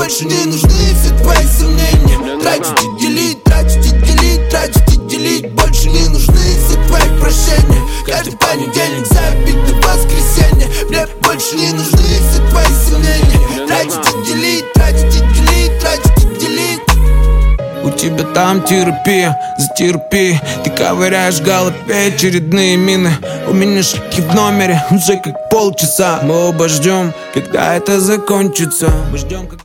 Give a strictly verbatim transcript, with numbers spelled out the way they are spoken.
больше не нужны все твои сомнения. Тратить и делить, тратить и делить, тратить и делить. Больше не нужны все твои прощения. Каждый понедельник забит на воскресенье. Мне больше не нужны все твои сомнения. Тратить и делить, тратить и делить, тратить и делить. У тебя там терапия, затерпи. Ты ковыряешь в голове очередные мины. У меня шаги в номере уже как полчаса. Мы оба ждем, когда это закончится. Мы ждем, как